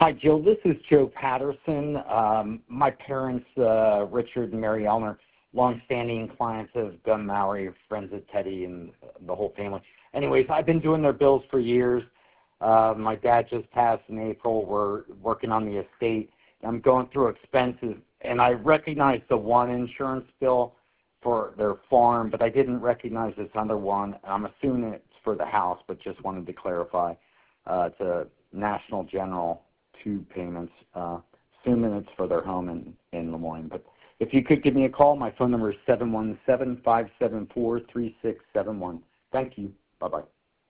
Hi, Jill. This is Joe Patterson. My parents, Richard and Mary Elmer, longstanding clients of Gunn Mallory, friends of Teddy and the whole family. Anyways, I've been doing their bills for years. My dad just passed in April. We're working on the estate. I'm going through expenses, and I recognize the one insurance bill for their farm, but I didn't recognize this other one. I'm assuming it's for the house, but just wanted to clarify. It's a National General 2 payments, assuming it's for their home in Lemoyne. But if you could give me a call, my phone number is 717-574-3671. Thank you. Bye-bye.